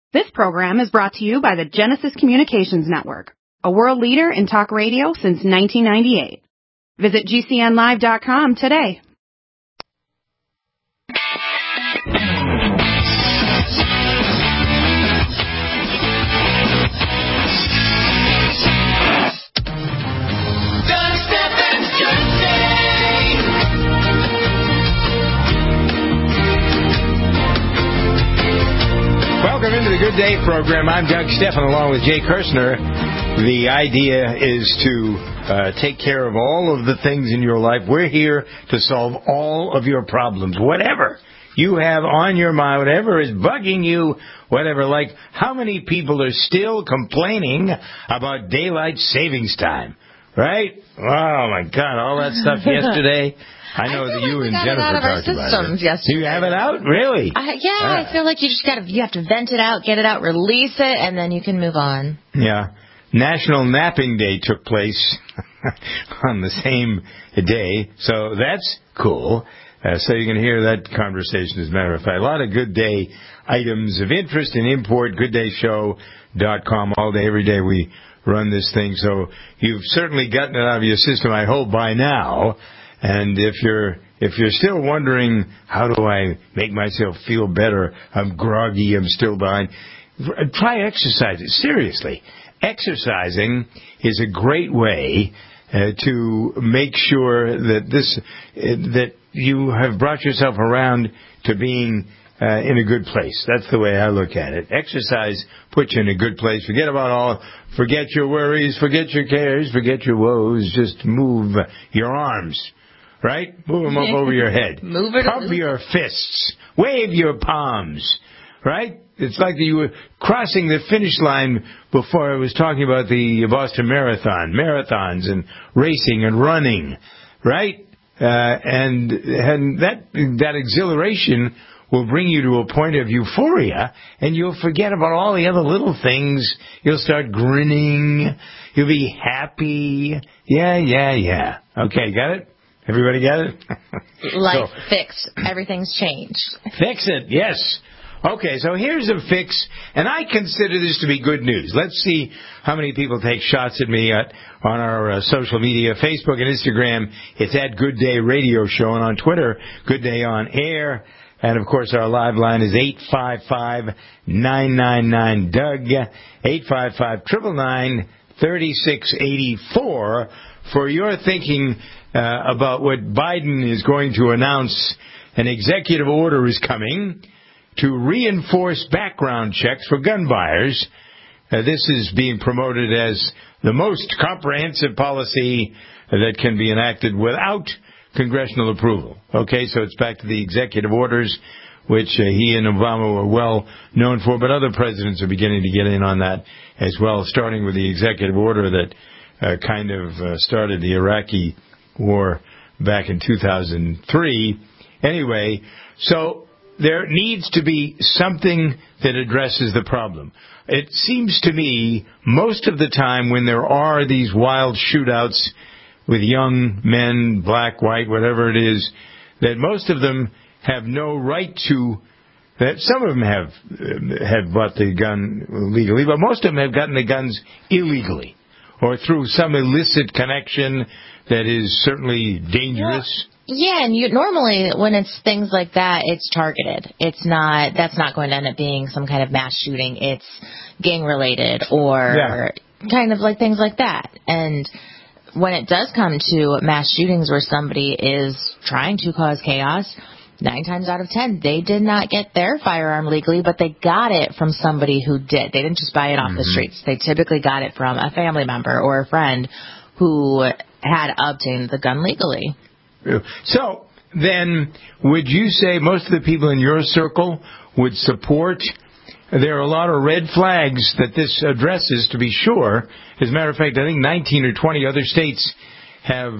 This program is brought to you by the Genesis Communications Network, a world leader in talk radio since 1998. Visit GCNlive.com today. Welcome into the Good Day program. I'm Doug Stephan along with Jay Kirshner. The idea is to take care of all of the things in your life. We're here to solve all of your problems, whatever you have on your mind, whatever is bugging you, whatever. Like, how many people are still complaining about daylight savings time, right? Oh, my God, all that stuff yesterday. I know that you and Jennifer talked about it. Yesterday. Do you have it out? Really? I feel like you have to vent it out, get it out, release it, and then you can move on. Yeah. National Napping Day took place on the same day, so that's cool. So you can hear that conversation, as a matter of fact. A lot of Good Day items of interest and import, gooddayshow.com. All day, every day we run this thing, so you've certainly gotten it out of your system, I hope, by now. And if you're still wondering, how do I make myself feel better? I'm groggy, I'm still behind. Try exercising. Seriously. Exercising is a great way to make sure that you have brought yourself around to being in a good place. That's the way I look at it. Exercise puts you in a good place. Forget your worries, forget your cares, forget your woes. Just move your arms. Right? Move them up over your head. Pump your fists. Wave your palms. Right? It's like you were crossing the finish line before I was talking about the Boston Marathon. Marathons and racing and running. Right? And that exhilaration will bring you to a point of euphoria, and you'll forget about all the other little things. You'll start grinning. You'll be happy. Yeah. Okay, got it? Everybody got it? Life fixed. Everything's changed. Fix it, yes. Okay, so here's a fix, and I consider this to be good news. Let's see how many people take shots at me on our social media, Facebook and Instagram. It's at Good Day Radio Show, and on Twitter, Good Day On Air. And, of course, our live line is 855-999-DOUG, 855-999-3684 for your thinking about what Biden is going to announce. An executive order is coming to reinforce background checks for gun buyers. This is being promoted as the most comprehensive policy that can be enacted without congressional approval. Okay, so it's back to the executive orders, which he and Obama were well known for, but other presidents are beginning to get in on that as well, starting with the executive order that kind of started the Iraqi war back in 2003. Anyway, so there needs to be something that addresses the problem. It seems to me most of the time when there are these wild shootouts with young men, black, white, whatever it is, that most of them have no right to, that some of them have bought the gun legally, but most of them have gotten the guns illegally or through some illicit connection that is certainly dangerous. Yeah, and normally when it's things like that, it's targeted. That's not going to end up being some kind of mass shooting. It's gang related or kind of like things like that. And when it does come to mass shootings where somebody is trying to cause chaos, 9 times out of 10, they did not get their firearm legally, but they got it from somebody who did. They didn't just buy it off the streets. They typically got it from a family member or a friend who had obtained the gun legally. So then would you say most of the people in your circle would support? There are a lot of red flags that this addresses, to be sure. As a matter of fact, I think 19 or 20 other states have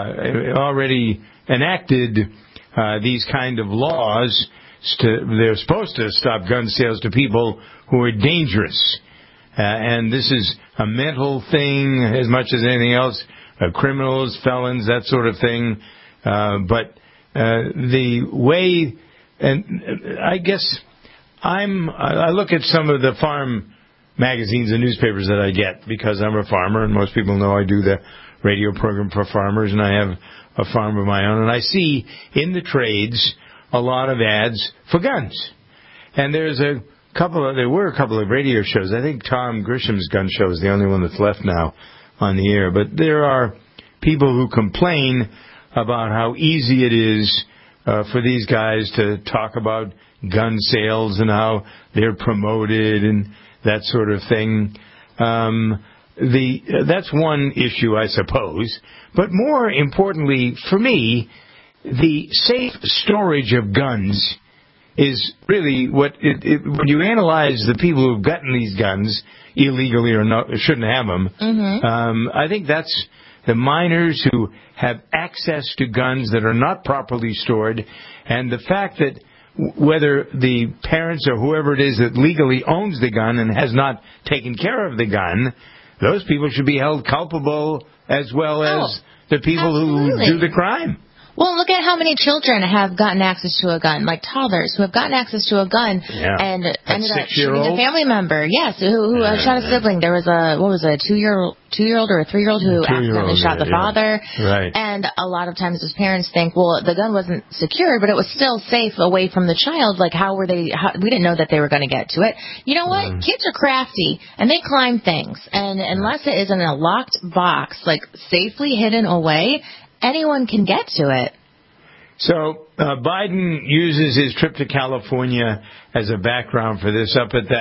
already enacted these kind of laws. They're supposed to stop gun sales to people who are dangerous. And this is a mental thing as much as anything else. Criminals, felons, that sort of thing. But the way, and I guess I look at some of the farm magazines and newspapers that I get because I'm a farmer, and most people know I do the radio program for farmers, and I have a farm of my own, and I see in the trades a lot of ads for guns. And there were a couple of radio shows. I think Tom Grisham's gun show is the only one that's left now on the air. But there are people who complain about how easy it is for these guys to talk about gun sales and how they're promoted and that sort of thing. That's one issue, I suppose. But more importantly, for me, the safe storage of guns is really what when you analyze the people who've gotten these guns illegally or not, shouldn't have them. I think that's the minors who have access to guns that are not properly stored, and the fact that whether the parents or whoever it is that legally owns the gun and has not taken care of the gun, those people should be held culpable as well as the people who do the crime. Well, look at how many children have gotten access to a gun, like toddlers who have gotten access to a gun and ended up shooting a family member. Yes, who shot a sibling. There was a 2-year-old or a 3-year-old who accidentally shot the father. Right. And a lot of times, as parents think, well, the gun wasn't secured, but it was still safe away from the child. Like, we didn't know that they were going to get to it. You know what? Kids are crafty and they climb things, and unless it is in a locked box, like safely hidden away, anyone can get to it. So Biden uses his trip to California as a background for this. Up at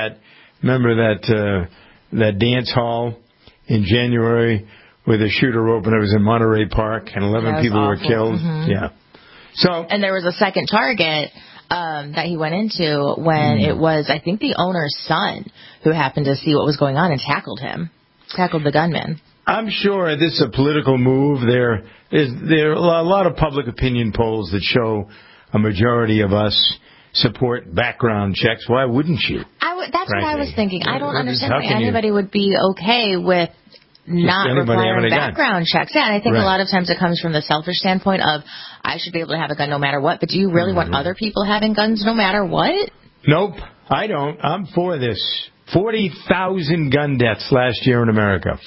that dance hall in January where the shooter opened. It was in Monterey Park, and 11 people were killed. Yeah. So, and there was a second target that he went into when it was, I think, the owner's son who happened to see what was going on and tackled the gunman. I'm sure this is a political move. There are a lot of public opinion polls that show a majority of us support background checks. Why wouldn't you? That's what I was thinking. I don't understand why anybody would be okay with not requiring background checks. Yeah, and I think a lot of times it comes from the selfish standpoint of, I should be able to have a gun no matter what, but do you really want other people having guns no matter what? Nope, I don't. I'm for this. 40,000 gun deaths last year in America.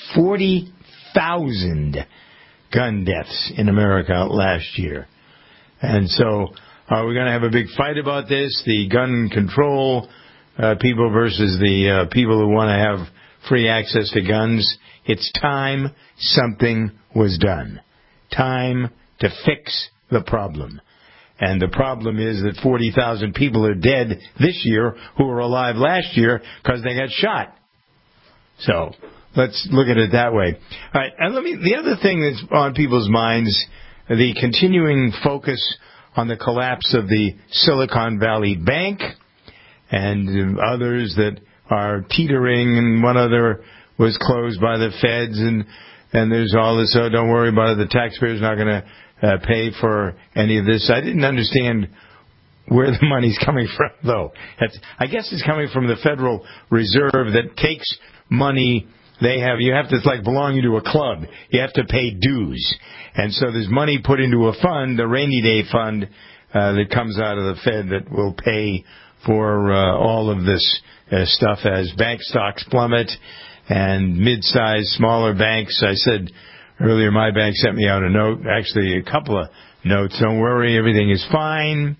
40,000 gun deaths in America last year. And so are we going to have a big fight about this? The gun control people versus the people who want to have free access to guns. It's time something was done. Time to fix the problem. And the problem is that 40,000 people are dead this year who were alive last year because they got shot. So let's look at it that way. All right, and the other thing that's on people's minds, the continuing focus on the collapse of the Silicon Valley Bank and others that are teetering, and one other was closed by the feds, and there's all this, don't worry about it, the taxpayer's not going to pay for any of this. I didn't understand where the money's coming from, though. I guess it's coming from the Federal Reserve that takes money they have. It's like belonging to a club. You have to pay dues. And so there's money put into a fund, the rainy day fund, that comes out of the Fed that will pay for all of this stuff as bank stocks plummet and mid-sized, smaller banks. I said earlier, my bank sent me out a note, actually a couple of notes. Don't worry, everything is fine.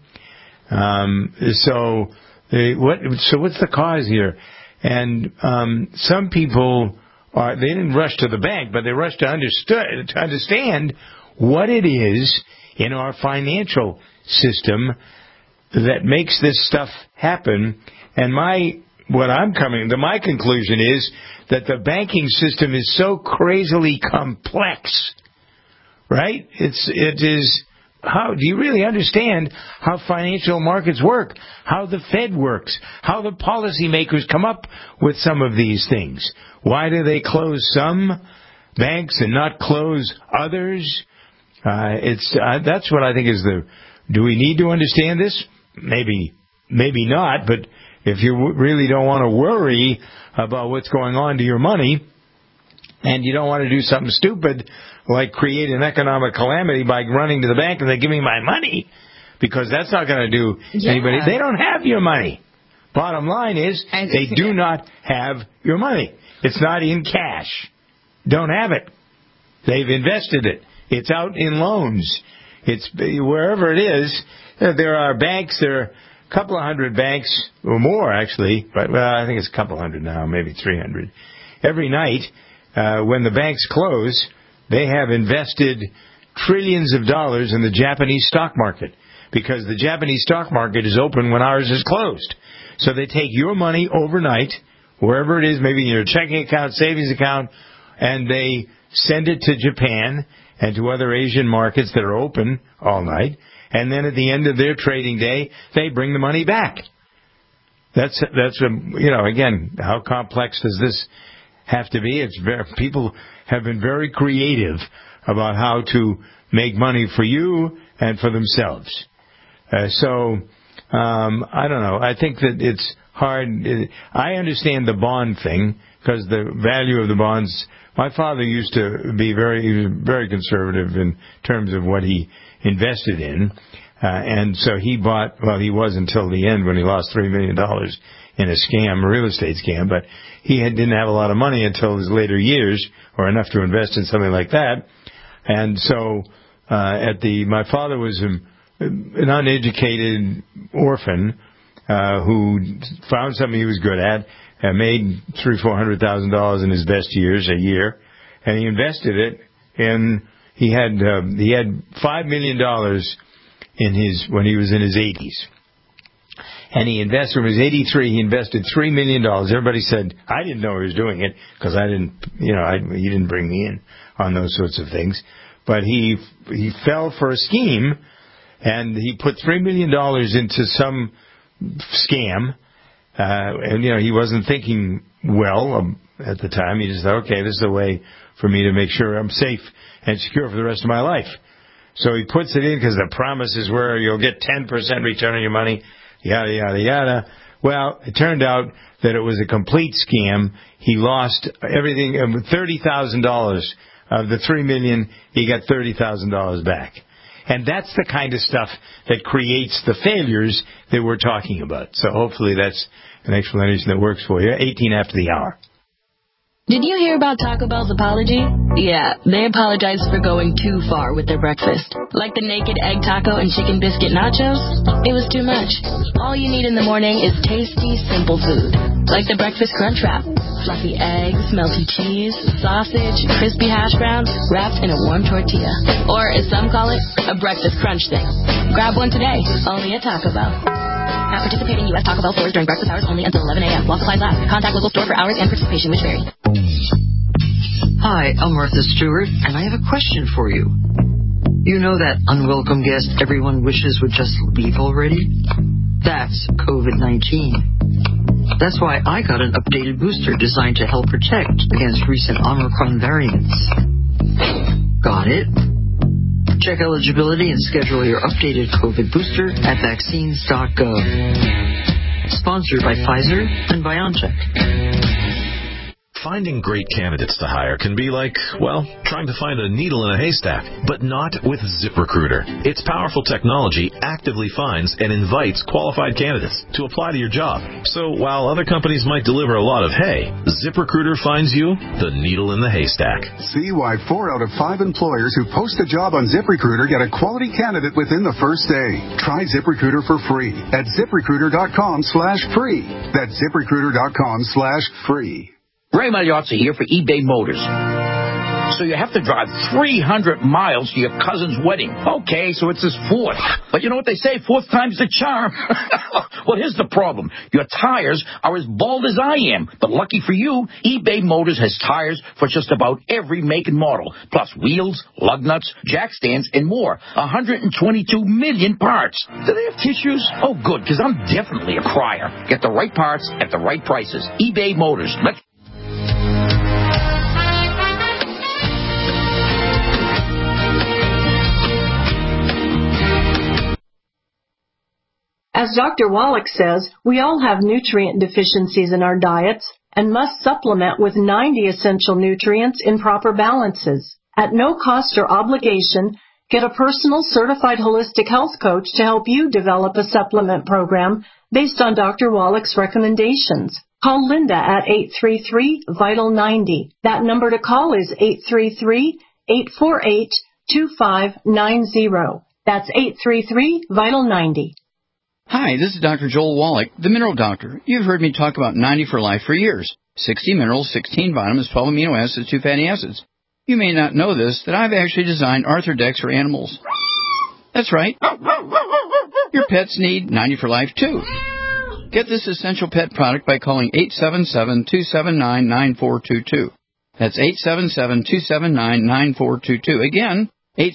So what's the cause here? And some people they didn't rush to the bank, but they rushed to understand what it is in our financial system that makes this stuff happen. And my conclusion is that the banking system is so crazily complex, right? It is. How do you really understand how financial markets work? How the Fed works? How the policymakers come up with some of these things? Why do they close some banks and not close others? That's what I think is do we need to understand this? Maybe not, but if you really don't want to worry about what's going on to your money, and you don't want to do something stupid like create an economic calamity by running to the bank and they give me my money, because that's not going to do anybody. They don't have your money. Bottom line is they do not have your money. It's not in cash. Don't have it. They've invested it. It's out in loans. It's wherever it is. There are banks. There are a couple of hundred banks, or more actually, but I think it's a couple hundred now, maybe 300. Every night, when the banks close, they have invested trillions of dollars in the Japanese stock market, because the Japanese stock market is open when ours is closed. So they take your money overnight, wherever it is, maybe in your checking account, savings account, and they send it to Japan and to other Asian markets that are open all night. And then at the end of their trading day, they bring the money back. That's again, how complex does this have to be? People have been very creative about how to make money for you and for themselves. I don't know. I think that it's hard. I understand the bond thing, because the value of the bonds. My father used to be very, very conservative in terms of what he invested in. And so he bought, well, he was until the end when he lost $3 million in a real estate scam, but he didn't have a lot of money until his later years, or enough to invest in something like that. And so, my father was an uneducated orphan, who found something he was good at, and made $300,000-$400,000 in his best years a year, and he invested it in. He had $5 million when he was in his 80s, and he invested from his 83. He invested $3 million. Everybody said I didn't know he was doing it, because I didn't, he didn't bring me in on those sorts of things. But he fell for a scheme, and he put $3 million into some scam. And he wasn't thinking well at the time. He just thought, okay, this is a way for me to make sure I'm safe and secure for the rest of my life. So he puts it in because the promises were you'll get 10% return on your money, yada, yada, yada. Well, it turned out that it was a complete scam. He lost everything, $30,000 of the $3 million. He got $30,000 back. And that's the kind of stuff that creates the failures that we're talking about. So hopefully that's an explanation that works for you. 18 after the hour. Did you hear about Taco Bell's apology? Yeah, they apologized for going too far with their breakfast. Like the naked egg taco and chicken biscuit nachos? It was too much. All you need in the morning is tasty, simple food. Like the breakfast crunch wrap. Fluffy eggs, melty cheese, sausage, crispy hash browns, wrapped in a warm tortilla. Or, as some call it, a breakfast crunch thing. Grab one today, only at Taco Bell. Not participating U.S. Taco Bell stores during breakfast hours only until 11 a.m. While supplies last. Contact local store for hours and participation, which vary. Hi, I'm Martha Stewart, and I have a question for you. You know that unwelcome guest everyone wishes would just leave already? That's COVID-19. That's why I got an updated booster designed to help protect against recent Omicron variants. Got it? Check eligibility and schedule your updated COVID booster at vaccines.gov. Sponsored by Pfizer and BioNTech. Finding great candidates to hire can be like, well, trying to find a needle in a haystack, but not with ZipRecruiter. Its powerful technology actively finds and invites qualified candidates to apply to your job. So while other companies might deliver a lot of hay, ZipRecruiter finds you the needle in the haystack. See why 4 out of 5 employers who post a job on ZipRecruiter get a quality candidate within the first day. Try ZipRecruiter for free at ZipRecruiter.com/free. That's ZipRecruiter.com/free. Ray Magliozzi here for eBay Motors. So you have to drive 300 miles to your cousin's wedding. Okay, so it's his fourth. But you know what they say, fourth time's the charm. Well, here's the problem. Your tires are as bald as I am. But lucky for you, eBay Motors has tires for just about every make and model. Plus wheels, lug nuts, jack stands, and more. 122 million parts. Do they have tissues? Oh, good, because I'm definitely a crier. Get the right parts at the right prices. eBay Motors. Let's As Dr. Wallach says, we all have nutrient deficiencies in our diets and must supplement with 90 essential nutrients in proper balances. At no cost or obligation, get a personal certified holistic health coach to help you develop a supplement program based on Dr. Wallach's recommendations. Call Linda at 833-VITAL-90. That number to call is 833-848-2590. That's 833-VITAL-90. Hi, this is Dr. Joel Wallach, the Mineral Doctor. You've heard me talk about 90 for Life for years. 60 minerals, 16 vitamins, 12 amino acids, 2 fatty acids. You may not know this, that I've actually designed Arthrodex for animals. That's right. Your pets need 90 for Life, too. Get this essential pet product by calling 877-279-9422. That's 877-279-9422. Again,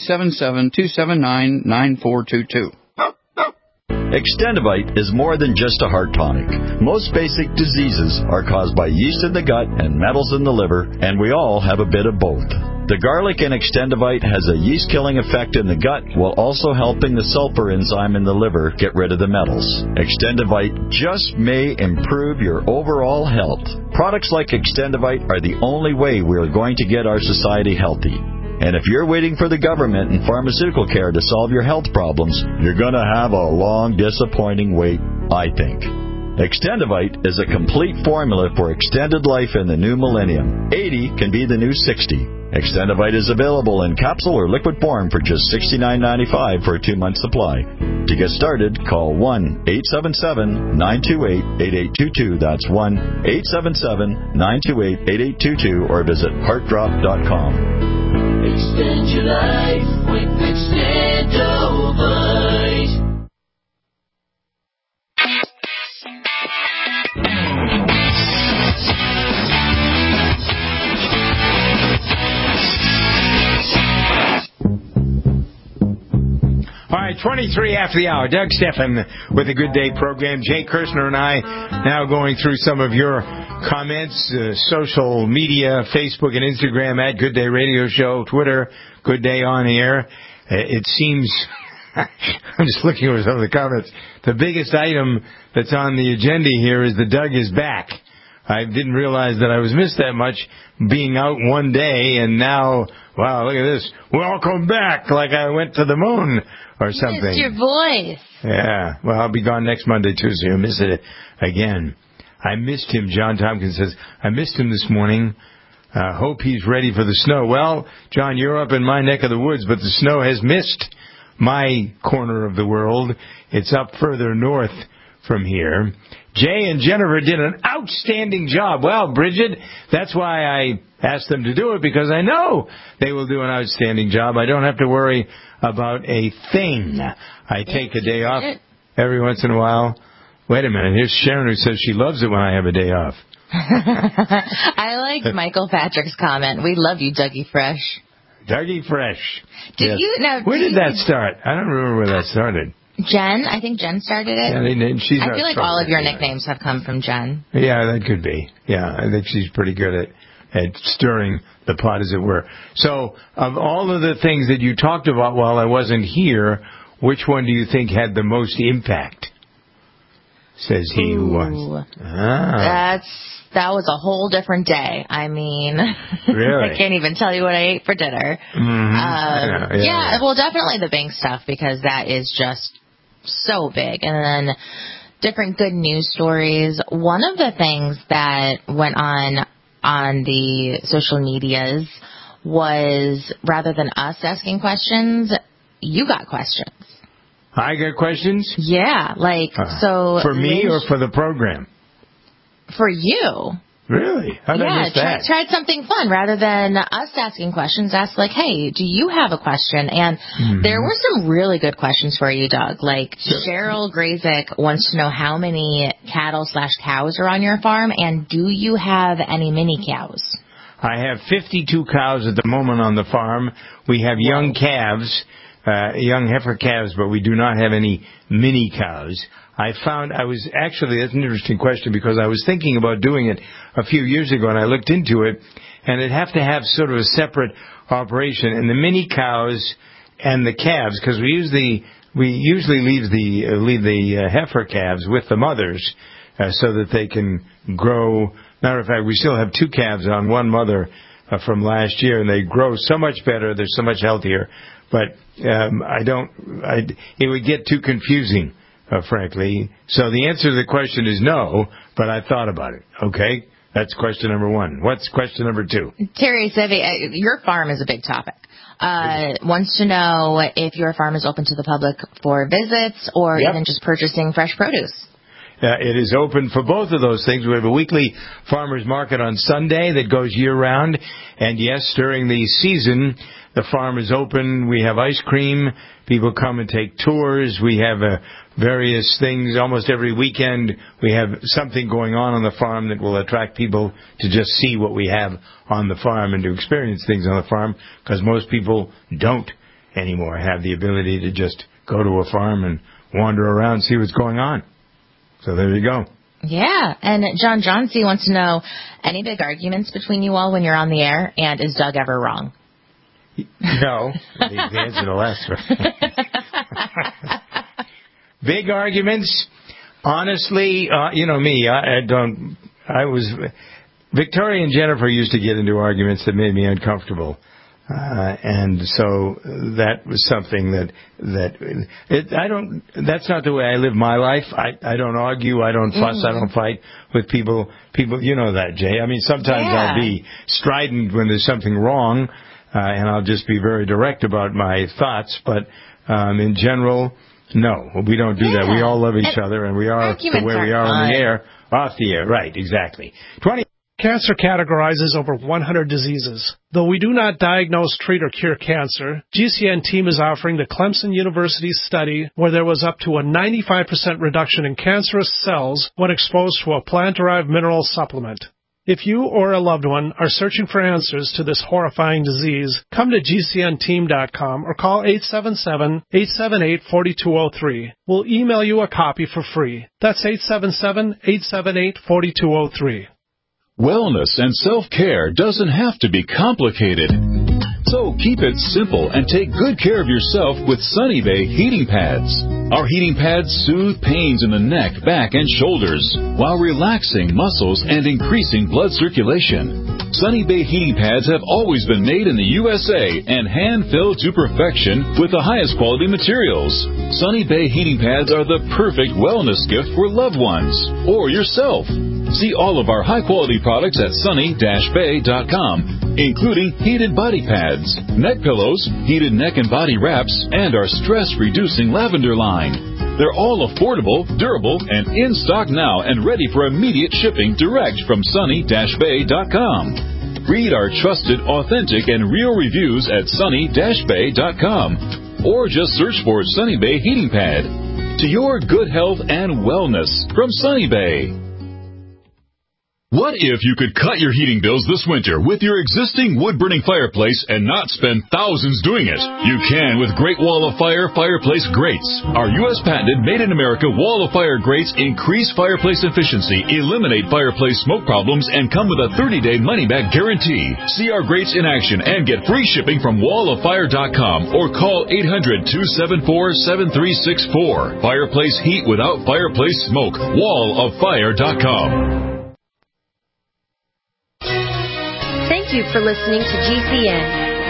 877-279-9422. Extendivite is more than just a heart tonic. Most basic diseases are caused by yeast in the gut and metals in the liver, and we all have a bit of both. The garlic in Extendivite has a yeast-killing effect in the gut while also helping the sulfur enzyme in the liver get rid of the metals. Extendivite just may improve your overall health. Products like Extendivite are the only way we are going to get our society healthy. And if you're waiting for the government and pharmaceutical care to solve your health problems, you're going to have a long, disappointing wait, I think. Extendivite is a complete formula for extended life in the new millennium. 80 can be the new 60. Extendivite is available in capsule or liquid form for just $69.95 for a 2-month supply. To get started, call 1-877-928-8822. That's 1-877-928-8822 or visit heartdrop.com. Extend your life with Extendivite. All right, 23 after the hour. Doug Stephan with the Good Day program. Jay Kirshner and I now going through some of your comments, social media, Facebook and Instagram at Good Day Radio Show, Twitter, Good Day On Air. It seems, I'm just looking over some of the comments, the biggest item that's on the agenda here is the Doug is back. I didn't realize that I was missed that much being out one day, and now, wow, look at this. Welcome back, like I went to the moon or something. Missed your voice. Yeah, well, I'll be gone next Monday, too, so you'll miss it again. I missed him. John Tompkins says, I missed him this morning. Hope he's ready for the snow. Well, John, you're up in my neck of the woods, but the snow has missed my corner of the world. It's up further north from here. Jay and Jennifer did an outstanding job. Well, Bridget, that's why I asked them to do it, because I know they will do an outstanding job. I don't have to worry about a thing. I take a day off every once in a while. Wait a minute. Here's Sharon who says she loves it when I have a day off. I liked Michael Patrick's comment. We love you, Dougie Fresh. Dougie Fresh. Did you now? Where did that start? I don't remember where that started. Jen, I think Jen started it. Yeah, I feel like all of your nicknames have come from Jen. Yeah, that could be. Yeah, I think she's pretty good at stirring the pot, as it were. So, of all of the things that you talked about while I wasn't here, which one do you think had the most impact? Says he who was. That was a whole different day. I mean, really? I can't even tell you what I ate for dinner. Mm-hmm. Yeah, well, definitely the bank stuff, because that is just so big. And then different good news stories. One of the things that went on the social medias was, rather than us asking questions, you got questions. I got questions? Yeah, so... For me or for the program? For you. Really? How did I miss that? Tried something fun. Rather than us asking questions, ask hey, do you have a question? And there were some really good questions for you, Doug. Cheryl Grazik wants to know how many cattle/cows are on your farm, and do you have any mini cows? I have 52 cows at the moment on the farm. We have young calves, young heifer calves, but we do not have any mini cows. that's an interesting question, because I was thinking about doing it a few years ago, and I looked into it, and it'd have to have sort of a separate operation. And the mini cows and the calves, because we usually leave the heifer calves with the mothers, so that they can grow. Matter of fact, we still have 2 calves on one mother from last year, and they grow so much better. They're so much healthier. But it would get too confusing frankly. So the answer to the question is no, but I thought about it. Okay? That's question number one. What's question number two? Terry Sevi, your farm is a big topic. Wants to know if your farm is open to the public for visits or even just purchasing fresh produce. It is open for both of those things. We have a weekly farmers market on Sunday that goes year-round. And, yes, during the season, the farm is open. We have ice cream. People come and take tours. We have various things. Almost every weekend we have something going on the farm that will attract people to just see what we have on the farm and to experience things on the farm, because most people don't anymore have the ability to just go to a farm and wander around and see what's going on. So there you go. Yeah, and John Johnsey wants to know, any big arguments between you all when you're on the air, and is Doug ever wrong? No, the answer to the last one. Big arguments? Honestly, you know me, Victoria and Jennifer used to get into arguments that made me uncomfortable. And so that was something that's not the way I live my life. I don't argue, I don't fuss, I don't fight with people, you know that, Jay. I mean, sometimes I'll be strident when there's something wrong, and I'll just be very direct about my thoughts, but, in general, no, we don't do that. We all love each other, and we are the way we are on the air, off the air. Right, exactly. Cancer categorizes over 100 diseases. Though we do not diagnose, treat, or cure cancer, GCN team is offering the Clemson University study where there was up to a 95% reduction in cancerous cells when exposed to a plant-derived mineral supplement. If you or a loved one are searching for answers to this horrifying disease, come to GCNteam.com or call 877-878-4203. We'll email you a copy for free. That's 877-878-4203. Wellness and self-care doesn't have to be complicated. So keep it simple and take good care of yourself with Sunny Bay heating pads. Our heating pads soothe pains in the neck, back, and shoulders while relaxing muscles and increasing blood circulation. Sunny Bay heating pads have always been made in the USA and hand-filled to perfection with the highest quality materials. Sunny Bay heating pads are the perfect wellness gift for loved ones or yourself. See all of our high-quality products at sunny-bay.com, including heated body pads, neck pillows, heated neck and body wraps, and our stress-reducing lavender line. They're all affordable, durable, and in stock now and ready for immediate shipping direct from sunny-bay.com. Read our trusted, authentic, and real reviews at sunny-bay.com, or just search for Sunny Bay Heating Pad. To your good health and wellness from Sunny Bay. What if you could cut your heating bills this winter with your existing wood-burning fireplace and not spend thousands doing it? You can with Great Wall of Fire fireplace grates. Our U.S. patented made-in-America Wall of Fire grates increase fireplace efficiency, eliminate fireplace smoke problems, and come with a 30-day money-back guarantee. See our grates in action and get free shipping from walloffire.com or call 800-274-7364. Fireplace heat without fireplace smoke. walloffire.com. Thank you for listening to GCN.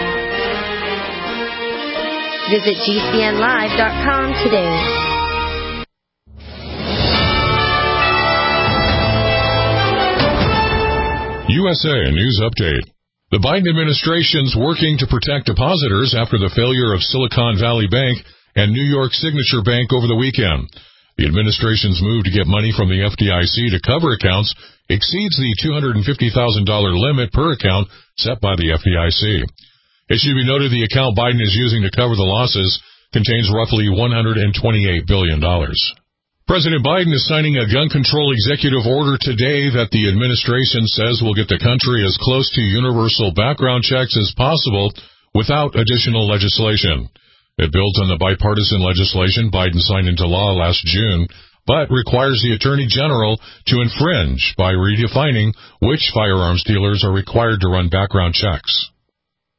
Visit GCNlive.com today. USA News Update. The Biden administration's working to protect depositors after the failure of Silicon Valley Bank and New York Signature Bank over the weekend. The administration's move to get money from the FDIC to cover accounts exceeds the $250,000 limit per account set by the FDIC. It should be noted the account Biden is using to cover the losses contains roughly $128 billion. President Biden is signing a gun control executive order today that the administration says will get the country as close to universal background checks as possible without additional legislation. It builds on the bipartisan legislation Biden signed into law last June, but requires the Attorney General to infringe by redefining which firearms dealers are required to run background checks.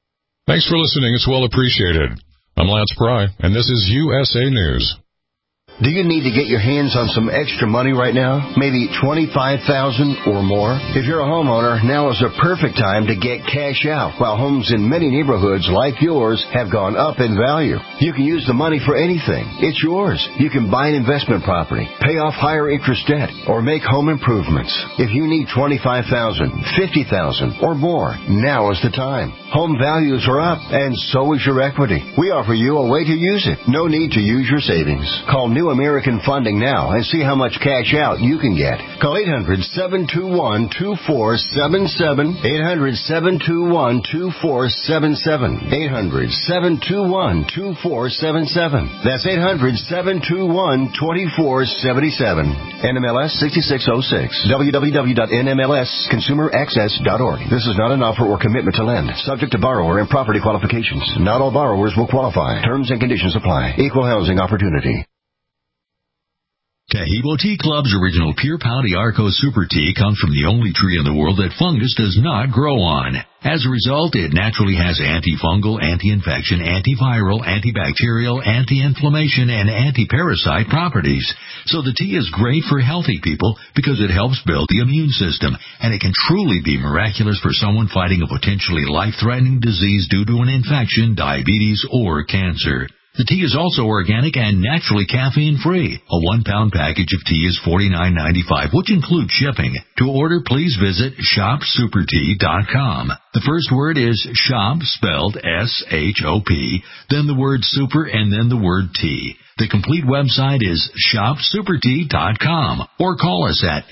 Thanks for listening. It's well appreciated. I'm Lance Pry, and this is USA News. Do you need to get your hands on some extra money right now? Maybe $25,000 or more? If you're a homeowner, now is the perfect time to get cash out, while homes in many neighborhoods like yours have gone up in value. You can use the money for anything. It's yours. You can buy an investment property, pay off higher interest debt, or make home improvements. If you need $25,000, $50,000, or more, now is the time. Home values are up, and so is your equity. We offer you a way to use it. No need to use your savings. Call New American Funding now and see how much cash out you can get. Call 800-721-2477. 800-721-2477. 800-721-2477. That's 800-721-2477. NMLS 6606. www.nmlsconsumeraccess.org. This is not an offer or commitment to lend. Subject to borrower and property qualifications. Not all borrowers will qualify. Terms and conditions apply. Equal housing opportunity. Taheebo Tea Club's original Pure Pau d'Arco Super Tea comes from the only tree in the world that fungus does not grow on. As a result, it naturally has antifungal, anti-infection, antiviral, antibacterial, anti-inflammation, and anti-parasite properties. So the tea is great for healthy people because it helps build the immune system, and it can truly be miraculous for someone fighting a potentially life-threatening disease due to an infection, diabetes, or cancer. The tea is also organic and naturally caffeine-free. A 1-pound package of tea is $49.95, which includes shipping. To order, please visit shopsupertea.com. The first word is shop, spelled S-H-O-P, then the word super, and then the word tea. The complete website is shopsupertea.com, or call us at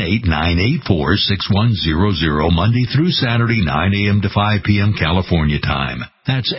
818-984-6100 Monday through Saturday, 9 a.m. to 5 p.m. California time. That's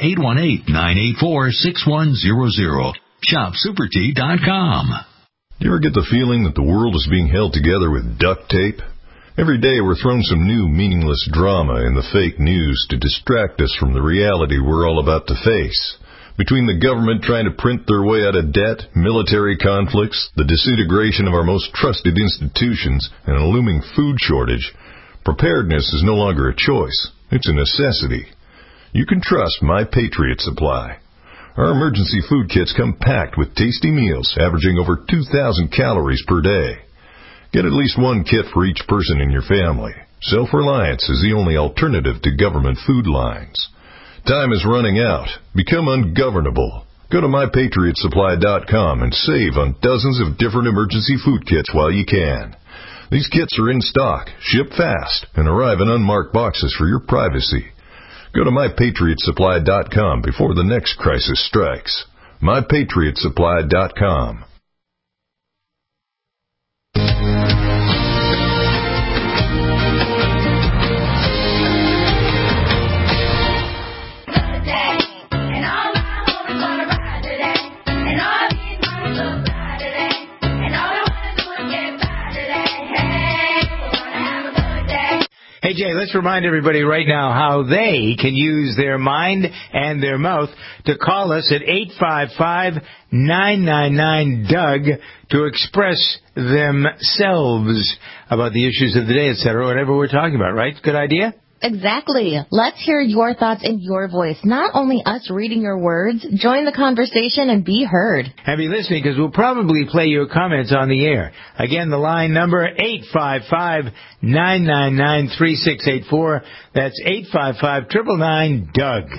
818-984-6100. shopsupertea.com. Do you ever get the feeling that the world is being held together with duct tape? Every day we're thrown some new meaningless drama in the fake news to distract us from the reality we're all about to face. Between the government trying to print their way out of debt, military conflicts, the disintegration of our most trusted institutions, and a looming food shortage, preparedness is no longer a choice. It's a necessity. You can trust My Patriot Supply. Our emergency food kits come packed with tasty meals averaging over 2,000 calories per day. Get at least one kit for each person in your family. Self-reliance is the only alternative to government food lines. Time is running out. Become ungovernable. Go to MyPatriotSupply.com and save on dozens of different emergency food kits while you can. These kits are in stock, ship fast, and arrive in unmarked boxes for your privacy. Go to MyPatriotSupply.com before the next crisis strikes. MyPatriotSupply.com. Hey, Jay, let's remind everybody right now how they can use their mind and their mouth to call us at 855-999-DOUG to express themselves about the issues of the day, etc., whatever we're talking about, right? Good idea? Exactly. Let's hear your thoughts in your voice. Not only us reading your words, join the conversation and be heard. And be listening, because we'll probably play your comments on the air. Again, the line number, 855-999-3684. That's 855-999-DOUG.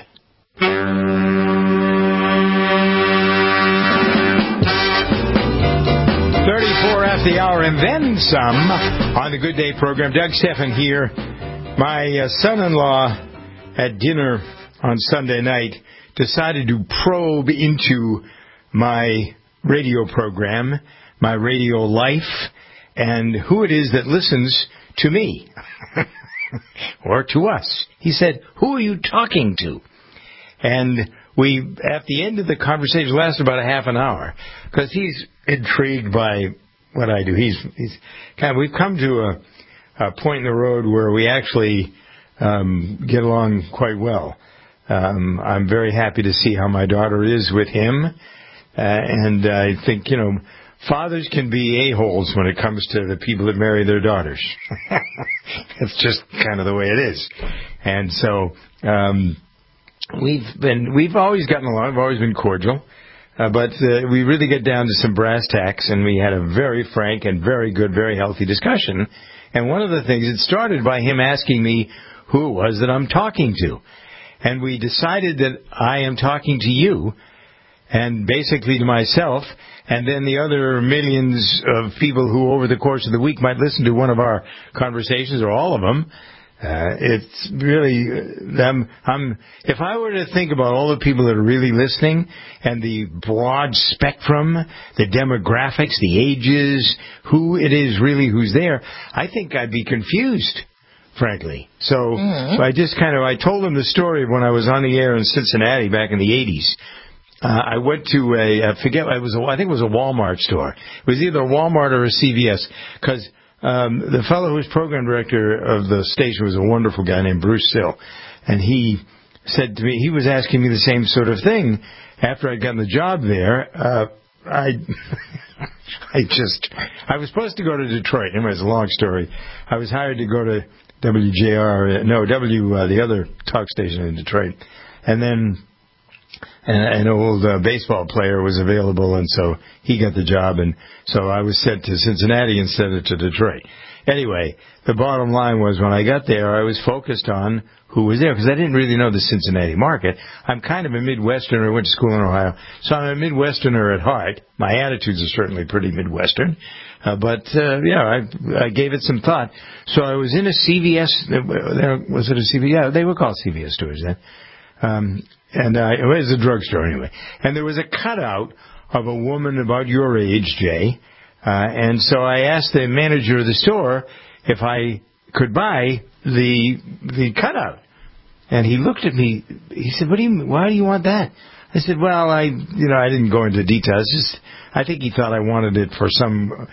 34 after the hour and then some on the Good Day program. Doug Stephan here. My son-in-law at dinner on Sunday night decided to probe into my radio program, my radio life, and who it is that listens to me or to us. He said, "Who are you talking to?" And we, at the end of the conversation, lasted about a half an hour because he's intrigued by what I do. He's kind of, we've come to a point in the road where we actually get along quite well. I'm very happy to see how my daughter is with him. And I think, fathers can be a-holes when it comes to the people that marry their daughters. It's just kind of the way it is. And so we've always gotten along. We've always been cordial. But we really get down to some brass tacks, and we had a very frank and very good, very healthy discussion. And one of the things, it started by him asking me who it was that I'm talking to. And we decided that I am talking to you, and basically to myself, and then the other millions of people who over the course of the week might listen to one of our conversations, or all of them. It's really, if I were to think about all the people that are really listening and the broad spectrum, the demographics, the ages, who it is really who's there, I think I'd be confused, frankly. So I just I told them the story of when I was on the air in Cincinnati back in the 80s. I went to I think it was a Walmart store. It was either a Walmart or a CVS, because the fellow who was program director of the station was a wonderful guy named Bruce Sill. And he said to me, he was asking me the same sort of thing after I'd gotten the job there. I was supposed to go to Detroit. Anyway, it's a long story. I was hired to go to the other talk station in Detroit. And then an old baseball player was available, and so he got the job, and so I was sent to Cincinnati instead of to Detroit. Anyway, the bottom line was when I got there, I was focused on who was there, because I didn't really know the Cincinnati market. I'm kind of a Midwesterner. I went to school in Ohio, so I'm a Midwesterner at heart. My attitudes are certainly pretty Midwestern, but I gave it some thought. So I was in a CVS. Was it a CVS? Yeah, they were called CVS stores then. And it was a drugstore anyway. And there was a cutout of a woman about your age, Jay. And so I asked the manager of the store if I could buy the cutout. And he looked at me. He said, why do you want that? I said, well, I didn't go into details. Just, I think he thought I wanted it for some,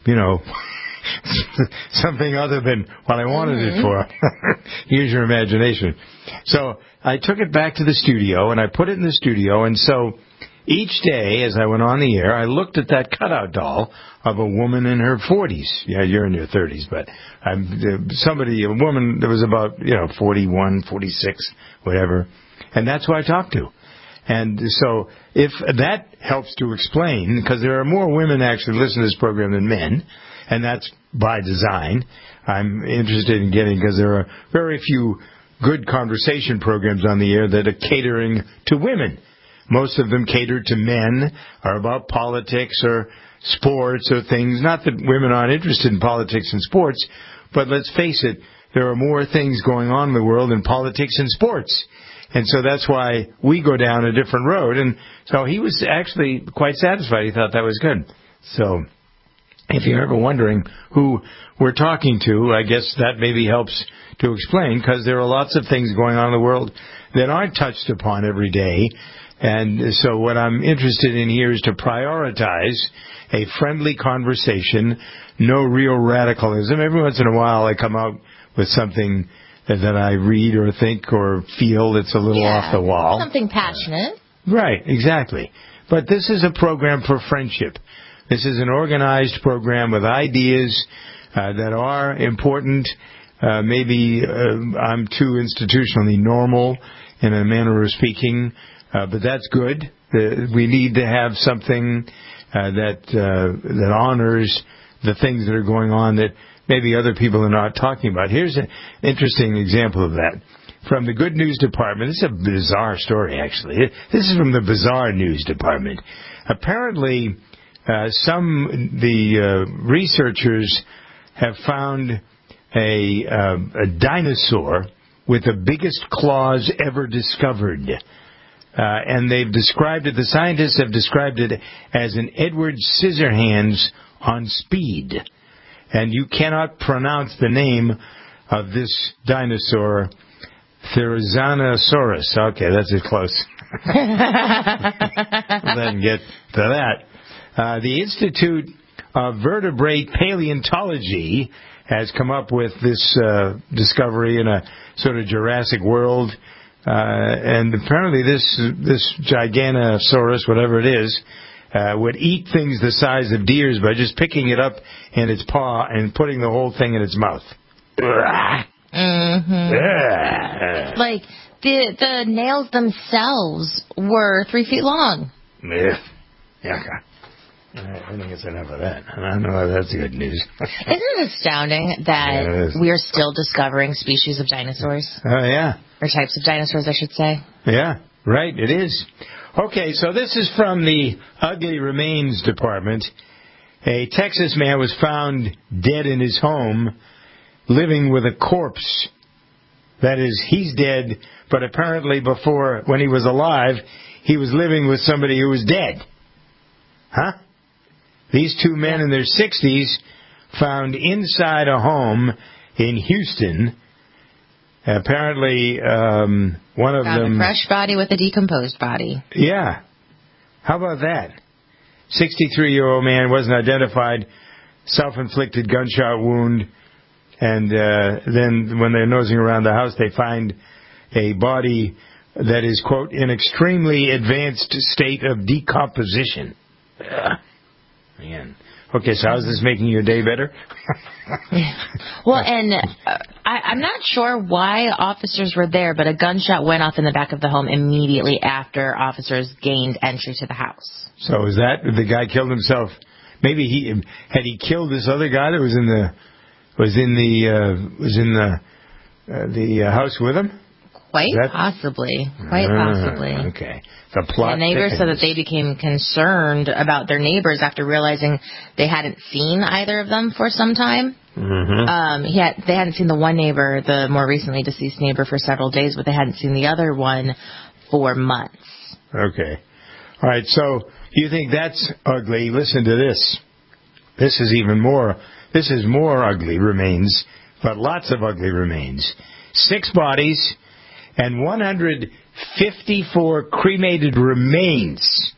something other than what I wanted it for. Use your imagination. So I took it back to the studio, and I put it in the studio, and so each day as I went on the air, I looked at that cutout doll of a woman in her 40s. Yeah, you're in your 30s, but a woman that was about, 41, 46, whatever, and that's who I talked to. And so if that helps to explain, because there are more women actually listen to this program than men, and that's by design. I'm interested in getting, because there are very few good conversation programs on the air that are catering to women. Most of them cater to men, are about politics or sports or things. Not that women aren't interested in politics and sports, but let's face it, there are more things going on in the world than politics and sports. And so that's why we go down a different road. And so he was actually quite satisfied. He thought that was good. So if you're ever wondering who we're talking to, I guess that maybe helps to explain, because there are lots of things going on in the world that aren't touched upon every day. And so what I'm interested in here is to prioritize a friendly conversation, no real radicalism. Every once in a while I come out with something that I read or think or feel that's a little off the wall. Something passionate. Right, exactly. But this is a program for friendship. This is an organized program with ideas that are important. Maybe I'm too institutionally normal in a manner of speaking, but that's good. We need to have something that honors the things that are going on that maybe other people are not talking about. Here's an interesting example of that. From the Good News Department, this is a bizarre story, actually. This is from the Bizarre News Department. Apparently, the researchers have found a dinosaur with the biggest claws ever discovered. And the scientists have described it as an Edward Scissorhands on speed. And you cannot pronounce the name of this dinosaur, Therizanosaurus. Okay, that's as close. Then get to that. The Institute of Vertebrate Paleontology has come up with this discovery in a sort of Jurassic World. And apparently this Giganosaurus, whatever it is, would eat things the size of deers by just picking it up in its paw and putting the whole thing in its mouth. Like the nails themselves were 3 feet long. Yeah. I think it's enough of that. I don't know if that's good news. Isn't it astounding that we are still discovering species of dinosaurs? Oh, yeah. Or types of dinosaurs, I should say. Yeah, right, it is. Okay, so this is from the Ugly Remains Department. A Texas man was found dead in his home, living with a corpse. That is, he's dead, but apparently before, when he was alive, he was living with somebody who was dead. Huh? These two men in their 60s found inside a home in Houston. Apparently, one of them... Found a fresh body with a decomposed body. Yeah. How about that? 63-year-old man wasn't identified, self-inflicted gunshot wound, and then when they're nosing around the house, they find a body that is, quote, in extremely advanced state of decomposition. Man. Okay, so how's this making your day better? Well, and I'm not sure why officers were there, but a gunshot went off in the back of the home immediately after officers gained entry to the house. So is that the guy killed himself? Maybe had he killed this other guy that was in the house with him? Quite possibly. Okay. The plot. The neighbors said that they became concerned about their neighbors after realizing they hadn't seen either of them for some time. Mm-hmm. They hadn't seen the one neighbor, the more recently deceased neighbor, for several days, but they hadn't seen the other one for months. Okay. All right, so you think that's ugly. Listen to this. This is more ugly remains, but lots of ugly remains. 6 bodies and 154 cremated remains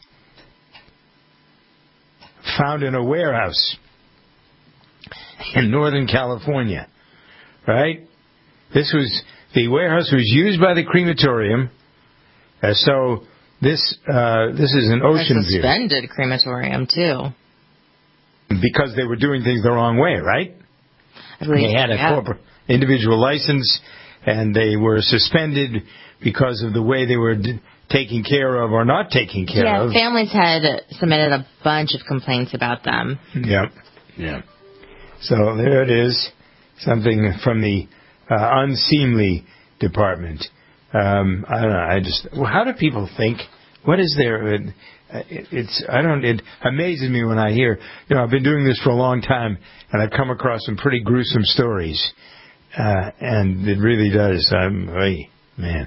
found in a warehouse in Northern California. Right? The warehouse was used by the crematorium, so this is an ocean view. A suspended crematorium, too. Because they were doing things the wrong way, right? They had a corporate individual license, and they were suspended because of the way they were taken care of or not taken care of. Yeah, families had submitted a bunch of complaints about them. Yep. Yeah. So there it is, something from the unseemly department. I don't know. How do people think? What is there? It amazes me when I hear. I've been doing this for a long time, and I've come across some pretty gruesome stories, and it really does. Man.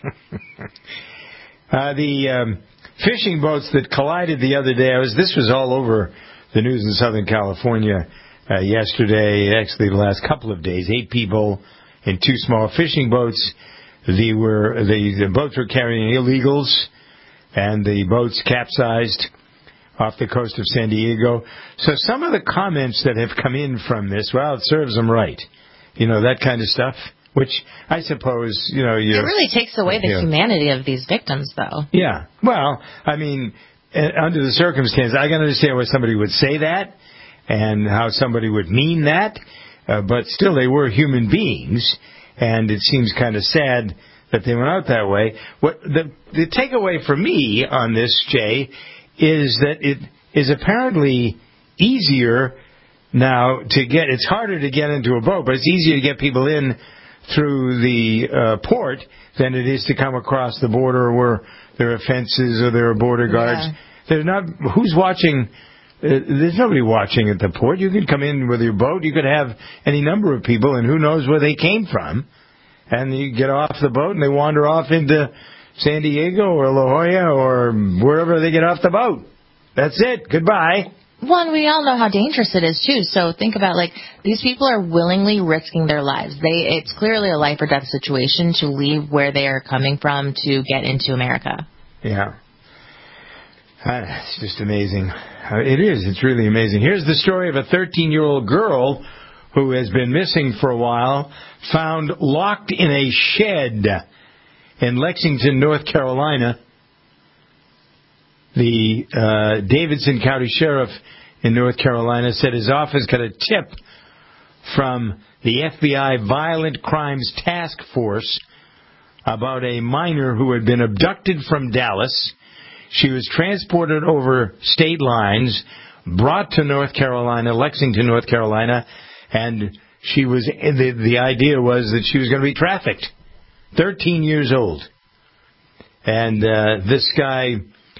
The fishing boats that collided the other day. This was all over the news in Southern California yesterday. Actually, the last couple of days. 8 people in 2 small fishing boats. The boats were carrying illegals, and the boats capsized off the coast of San Diego. So some of the comments that have come in from this, well, it serves them right. That kind of stuff, which I suppose, it really takes away the humanity of these victims, though. Yeah. Well, I mean, under the circumstances, I can understand why somebody would say that and how somebody would mean that, but still they were human beings. And it seems kind of sad that they went out that way. What the takeaway for me on this, Jay, is that it is apparently easier now to get. It's harder to get into a boat, but it's easier to get people in through the port than it is to come across the border where there are fences or there are border guards. Yeah. There's not. Who's watching? There's nobody watching at the port. You could come in with your boat. You could have any number of people, and who knows where they came from. And you get off the boat, and they wander off into San Diego or La Jolla or wherever they get off the boat. That's it. Goodbye. Well, we all know how dangerous it is, too. So think about, these people are willingly risking their lives. It's clearly a life or death situation to leave where they are coming from to get into America. Yeah. It's just amazing. It is. It's really amazing. Here's the story of a 13-year-old girl who has been missing for a while, found locked in a shed in Lexington, North Carolina. The Davidson County Sheriff in North Carolina said his office got a tip from the FBI Violent Crimes Task Force about a minor who had been abducted from Dallas. She was transported over state lines, brought to North Carolina, Lexington, North Carolina, and she was. The idea was that she was going to be trafficked. 13 years old. And this guy,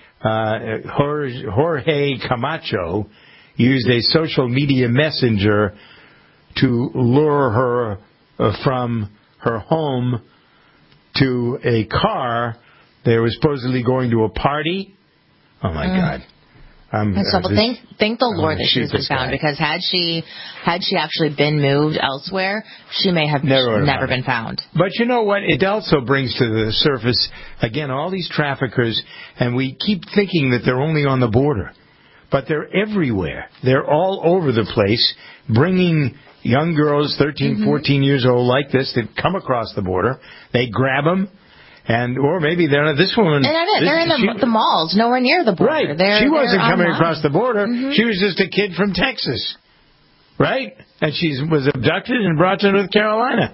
Jorge Camacho, used a social media messenger to lure her from her home to a car. They were supposedly going to a party. Oh, my God. Thank the Lord that she's been found, because had she actually been moved elsewhere, she may have never been found. But you know what? It also brings to the surface, again, all these traffickers, and we keep thinking that they're only on the border. But they're everywhere. They're all over the place, bringing young girls, 13, 14 years old like this, that come across the border. They grab them. Or maybe they're this woman. They're in the malls, nowhere near the border. Right. She wasn't coming across the border. She was just a kid from Texas. Right? And she was abducted and brought to North Carolina.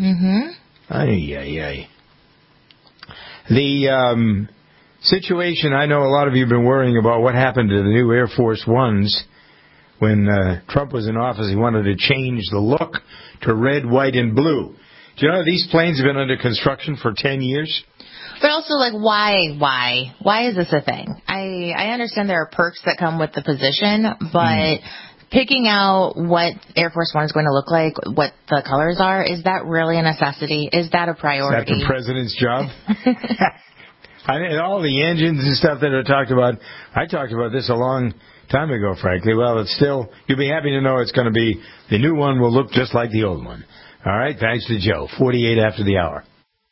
The situation, I know a lot of you have been worrying about what happened to the new Air Force Ones. When Trump was in office, he wanted to change the look to red, white, and blue. Do you know these planes have been under construction for 10 years? But also, like, why? Why is this a thing? I understand there are perks that come with the position, but picking out what Air Force One is going to look like, what the colors are, is that really a necessity? Is that a priority? Is that the president's job? I mean, all the engines and stuff that are talked about, I talked about this a long time ago, frankly. Well, it's still, you'll be happy to know it's going to be, the new one will look just like the old one. All right, thanks to Joe. 48 after the hour.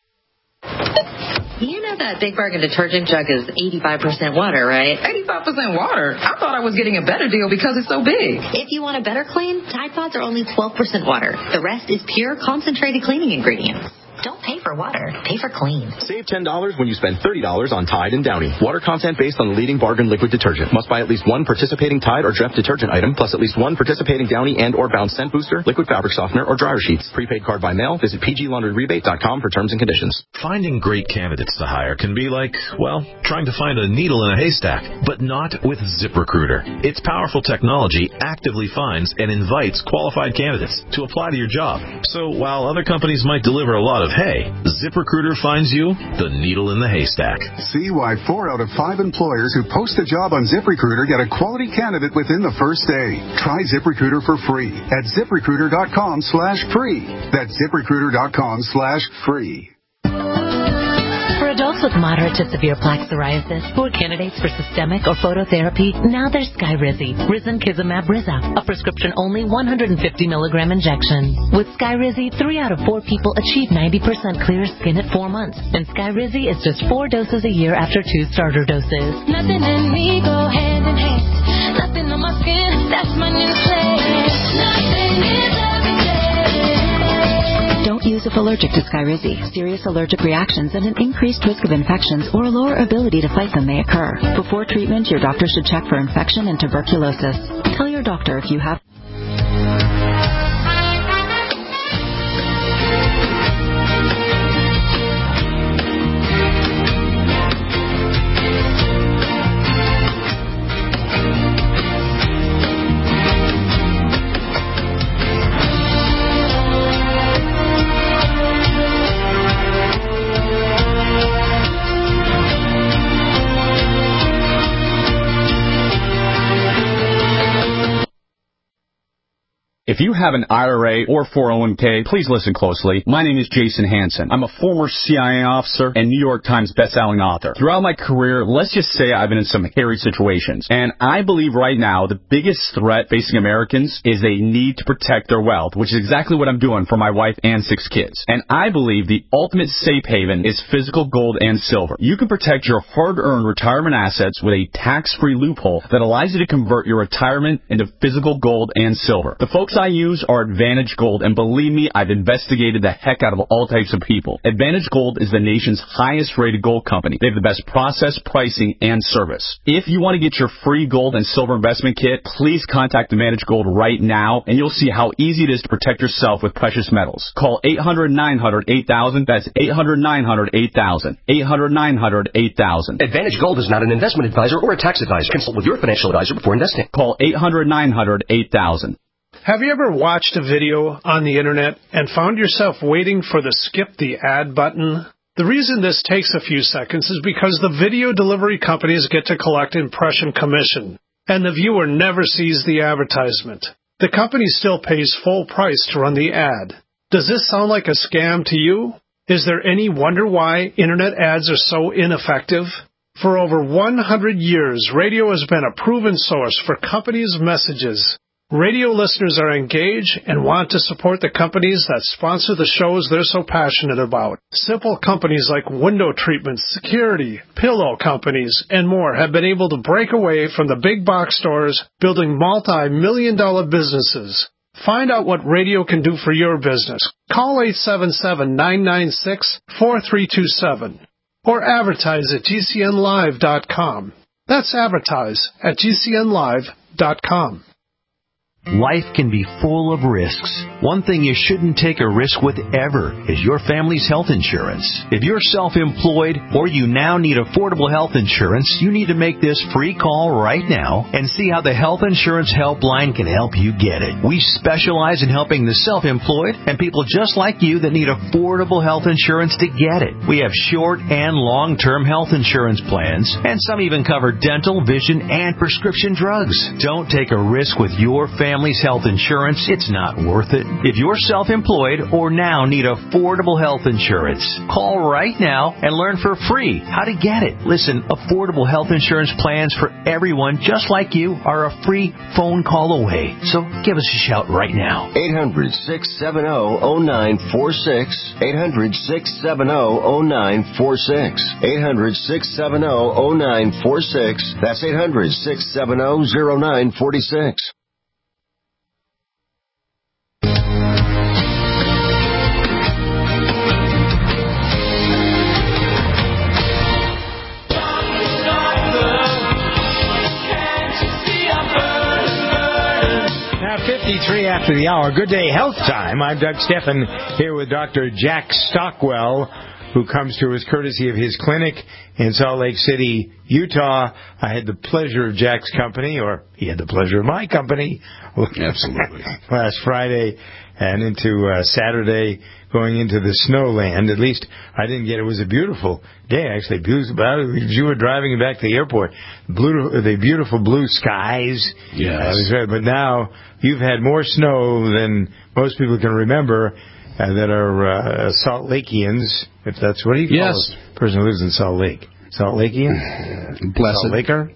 You know that Big Bargain detergent jug is 85% water, right? 85% water? I thought I was getting a better deal because it's so big. If you want a better clean, Tide Pods are only 12% water. The rest is pure, concentrated cleaning ingredients. Don't pay for water. Pay for clean. Save $10 when you spend $30 on Tide and Downy. Water content based on the leading bargain liquid detergent. Must buy at least one participating Tide or Dreft detergent item, plus at least one participating Downy and or Bounce scent booster, liquid fabric softener, or dryer sheets. Prepaid card by mail. Visit pglaundryrebate.com for terms and conditions. Finding great candidates to hire can be like, well, trying to find a needle in a haystack, but not with ZipRecruiter. Its powerful technology actively finds and invites qualified candidates to apply to your job. So while other companies might deliver a lot of hay, ZipRecruiter finds you the needle in the haystack. See why 4 out of 5 employers who post a job on ZipRecruiter get a quality candidate within the first day. Try ZipRecruiter for free at ZipRecruiter.com/free. That's ZipRecruiter.com/free. For adults with moderate to severe plaque psoriasis who are candidates for systemic or phototherapy, now there's Skyrizi, Risankizumab Riza, a prescription-only 150 milligram injection. With Skyrizi, 3 out of 4 people achieve 90% clear skin at 4 months, and Skyrizi is just 4 doses a year after 2 starter doses. Nothing in me go hand in hand. Nothing on my skin, that's my new plan. Nothing is Don't use if allergic to Skyrizi. Serious allergic reactions and an increased risk of infections or a lower ability to fight them may occur. Before treatment, your doctor should check for infection and tuberculosis. Tell your doctor if you have... If you have an IRA or 401k, please listen closely. My name is Jason Hansen. I'm a former CIA officer and New York Times bestselling author. Throughout my career, let's just say I've been in some hairy situations. And I believe right now the biggest threat facing Americans is they need to protect their wealth, which is exactly what I'm doing for my wife and 6 kids. And I believe the ultimate safe haven is physical gold and silver. You can protect your hard-earned retirement assets with a tax-free loophole that allows you to convert your retirement into physical gold and silver. The folks I I use are Advantage Gold, and believe me, I've investigated the heck out of all types of people. Advantage Gold is the nation's highest-rated gold company. They have the best process, pricing, and service. If you want to get your free gold and silver investment kit, please contact Advantage Gold right now, and you'll see how easy it is to protect yourself with precious metals. Call 800-900-8000. That's 800-900-8000. 800-900-8000. Advantage Gold is not an investment advisor or a tax advisor. Consult with your financial advisor before investing. Call 800-900-8000. Have you ever watched a video on the internet and found yourself waiting for the skip the ad button? The reason this takes a few seconds is because the video delivery companies get to collect impression commission, and the viewer never sees the advertisement. The company still pays full price to run the ad. Does this sound like a scam to you? Is there any wonder why internet ads are so ineffective? For over 100 years, radio has been a proven source for companies' messages. Radio listeners are engaged and want to support the companies that sponsor the shows they're so passionate about. Simple companies like window treatments, security, pillow companies, and more have been able to break away from the big box stores, building multi-million-dollar businesses. Find out what radio can do for your business. Call 877-996-4327 or advertise at GCNlive.com. That's advertise at GCNlive.com. Life can be full of risks. One thing you shouldn't take a risk with ever is your family's health insurance. If you're self-employed or you now need affordable health insurance, you need to make this free call right now and see how the Health Insurance Helpline can help you get it. We specialize in helping the self-employed and people just like you that need affordable health insurance to get it. We have short and long-term health insurance plans, and some even cover dental, vision, and prescription drugs. Don't take a risk with your family's health insurance. It's not worth it. If you're self-employed or now need affordable health insurance, call right now and learn for free how to get it. Listen, affordable health insurance plans for everyone just like you are a free phone call away. So give us a shout right now. 800-670-0946. 800-670-0946. 800-670-0946. That's 800-670-0946. Now 53 after the hour. Good day, Health Time. I'm Doug Steffen here with Dr. Jack Stockwell, who comes to us courtesy of his clinic in Salt Lake City, Utah. I had the pleasure of Jack's company, or he had the pleasure of my company. Absolutely. Last Friday and into Saturday, going into the snowland. At least I didn't get it. It was a beautiful day, actually. You were driving back to the airport. The beautiful blue skies. Yes. But now you've had more snow than most people can remember that are Salt Lakeans, if that's what you call a person who lives in Salt Lake. Salt Lakean? Blessed. Salt Laker?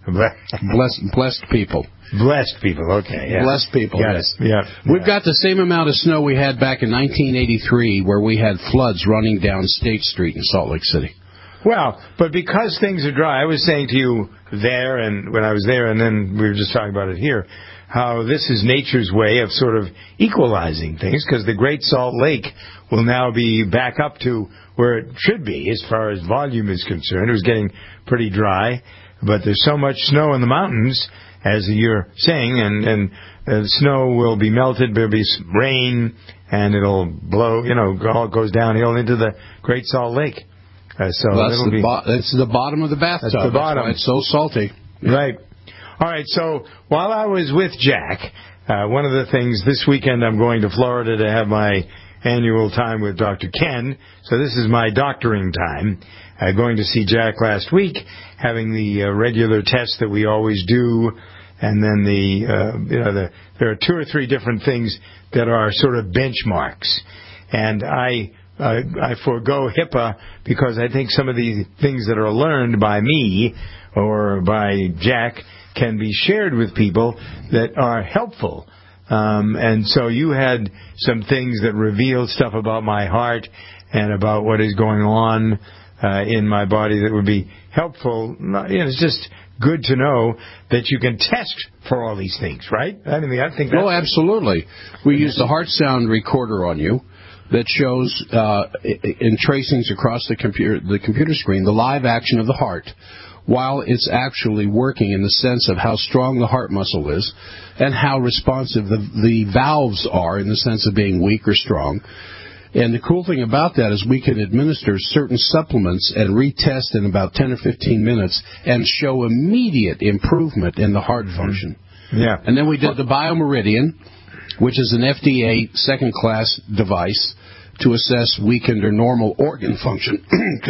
Blessed people. Blessed people, okay. Yeah. Blessed people, yes. Yeah. We've got the same amount of snow we had back in 1983, where we had floods running down State Street in Salt Lake City. Well, but because things are dry, I was saying to you there, and when I was there, and then we were just talking about it here, how this is nature's way of sort of equalizing things, because the Great Salt Lake will now be back up to where it should be as far as volume is concerned. It was getting pretty dry, but there's so much snow in the mountains, as you're saying, and the snow will be melted, there'll be rain, and it'll blow, all goes downhill into the Great Salt Lake. That's the bottom of the bathtub. That's the bottom. That's why it's so salty. Yeah. Right. All right, so while I was with Jack, one of the things this weekend I'm going to Florida to have my annual time with Dr. Ken, so this is my doctoring time. Going to see Jack last week, having the regular test that we always do, and then there are 2 or 3 different things that are sort of benchmarks, and I forego HIPAA because I think some of the things that are learned by me or by Jack can be shared with people that are helpful. And so you had some things that revealed stuff about my heart and about what is going on in my body that would be helpful. It's just good to know that you can test for all these things, right? I think that's... Oh, absolutely. We use the heart sound recorder on you that shows in tracings across the computer screen the live action of the heart while it's actually working, in the sense of how strong the heart muscle is and how responsive the valves are, in the sense of being weak or strong. And the cool thing about that is we can administer certain supplements and retest in about 10 or 15 minutes and show immediate improvement in the heart function. Yeah. And then we did the BioMeridian, which is an FDA second-class device to assess weakened or normal organ function.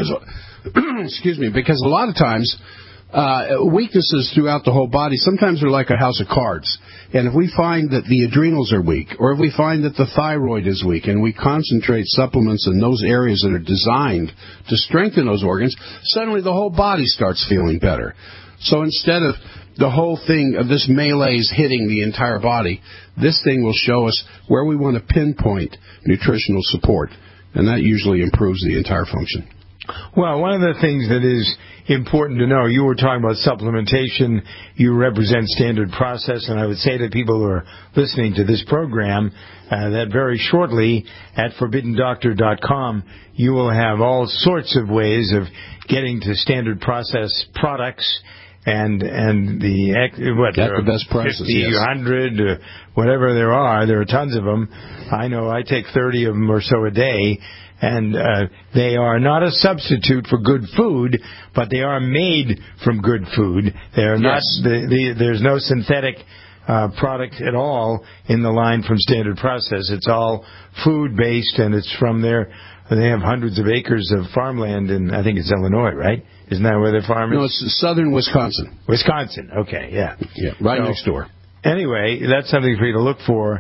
Excuse me, because a lot of times weaknesses throughout the whole body sometimes are like a house of cards. And if we find that the adrenals are weak, or if we find that the thyroid is weak, and we concentrate supplements in those areas that are designed to strengthen those organs, suddenly the whole body starts feeling better. So instead of the whole thing of this malaise hitting the entire body, this thing will show us where we want to pinpoint nutritional support, and that usually improves the entire function. Well, one of the things that is important to know, you were talking about supplementation, you represent Standard Process, and I would say to people who are listening to this program that very shortly at ForbiddenDoctor.com you will have all sorts of ways of getting to Standard Process products and the best prices, 50, yes. 100, whatever there are tons of them. I know I take 30 of them or so a day. And they are not a substitute for good food, but they are made from good food. They are not. There's no synthetic product at all in the line from Standard Process. It's all food-based, and it's from there. They have hundreds of acres of farmland in, I think it's Illinois, right? Isn't that where their farm is? No, it's southern Wisconsin. Wisconsin, okay, yeah. Yeah, right next door. Anyway, that's something for you to look for.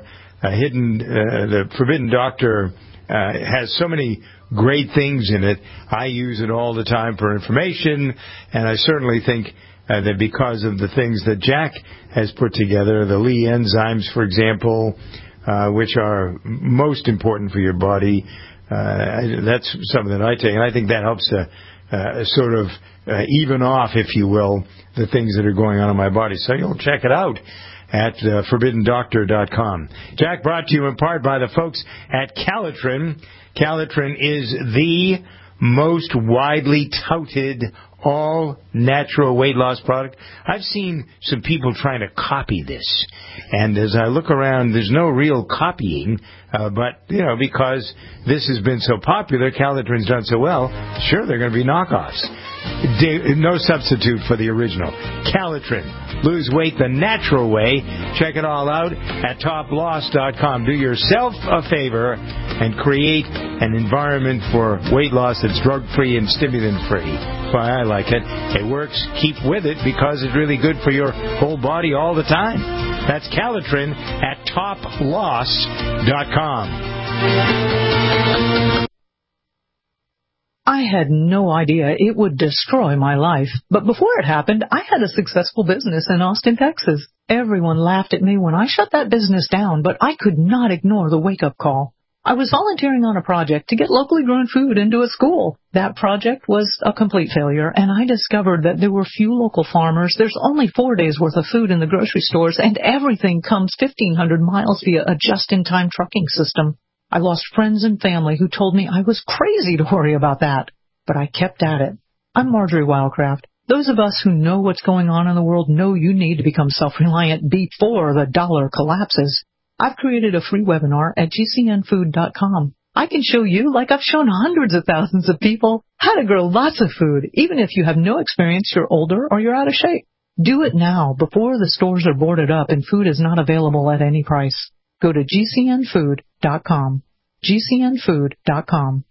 The Forbidden Doctor has so many great things in it. I use it all the time for information, and I certainly think that because of the things that Jack has put together, the Lee enzymes, for example, which are most important for your body, that's something that I take, and I think that helps to sort of even off, if you will, the things that are going on in my body. So you'll check it out at ForbiddenDoctor.com. Jack, brought to you in part by the folks at Calitrin. Calitrin is the most widely touted all-natural weight loss product. I've seen some people trying to copy this, and as I look around, there's no real copying, but, because this has been so popular, Calitrin's done so well, sure, they're going to be knockoffs. No substitute for the original. Calitrin. Lose weight the natural way. Check it all out at toploss.com. Do yourself a favor and create an environment for weight loss that's drug-free and stimulant-free. That's why I like it. It works. Keep with it because it's really good for your whole body all the time. That's Calitrin at toploss.com. I had no idea it would destroy my life. But before it happened, I had a successful business in Austin, Texas. Everyone laughed at me when I shut that business down, but I could not ignore the wake-up call. I was volunteering on a project to get locally grown food into a school. That project was a complete failure, and I discovered that there were few local farmers. There's only 4 days' worth of food in the grocery stores, and everything comes 1,500 miles via a just-in-time trucking system. I lost friends and family who told me I was crazy to worry about that. But I kept at it. I'm Marjorie Wildcraft. Those of us who know what's going on in the world know you need to become self-reliant before the dollar collapses. I've created a free webinar at gcnfood.com. I can show you, like I've shown hundreds of thousands of people, how to grow lots of food, even if you have no experience, you're older, or you're out of shape. Do it now before the stores are boarded up and food is not available at any price. Go to gcnfood.com. gcnfood.com.